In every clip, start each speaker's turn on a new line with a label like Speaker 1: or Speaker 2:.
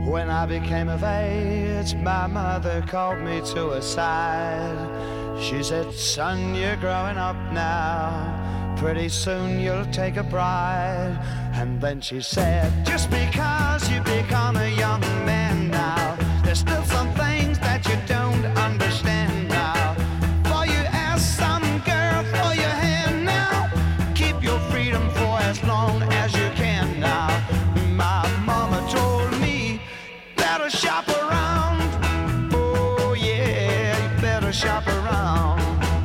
Speaker 1: When I became of age, my mother called me to her side. She said, son, you're growing up now. Pretty soon you'll take a bride. And then she said, just because you become a young man now, there's still some things that you don't understand now. For you ask some girl for your hand now, keep your freedom for as long as you can now. My mama told me, better shop around. Oh yeah, you better shop around.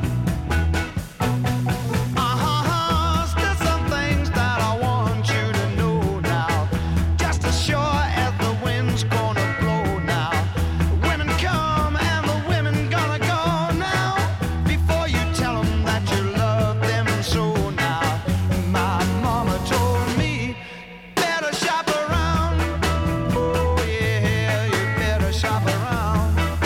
Speaker 1: Still some things that I want you to know now. Just as sure as the wind's gonna blow now, women come and the women gonna go now. Before you tell them that you love them so now. My mama told me, better shop around. Oh yeah, you better shop around.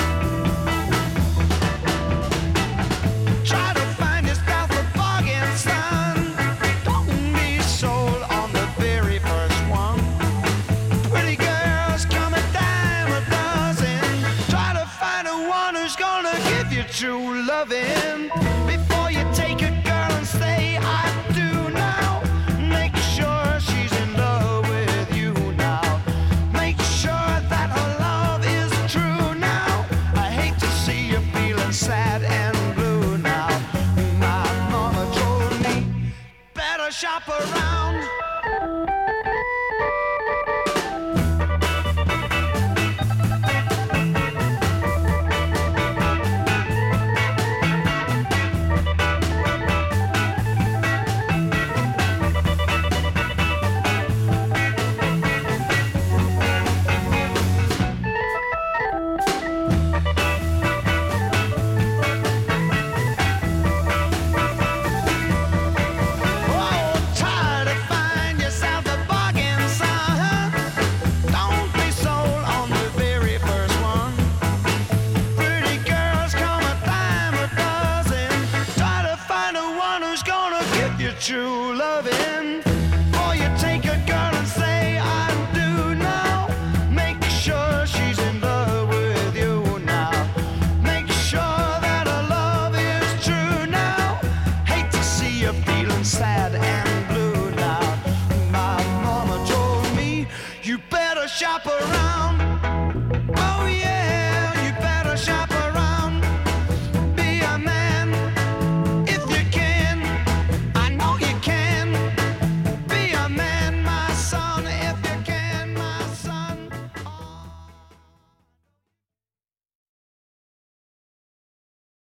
Speaker 1: Try to find yourself a bargain, son. Don't be sold on the very first one. Pretty girls come a dime a dozen. Try to find the one who's gonna give you true loving. Before you take a girl and say I do now, make sure she's in love with you now. Make sure that her love is true now. I hate to see you feeling sad and blue now. My mama told me, better shop around. Oh, try to find yourself a bargain, son. Don't be sold on the very first one. Pretty girls come a dime a dozen. Try to find the one who's gonna give you true loving. Before you take a girl and say I do now, make sure she's in love with you now. Make sure that her love is true now. Hate to see you feeling sad and blue now. My mama told me, you better shop around.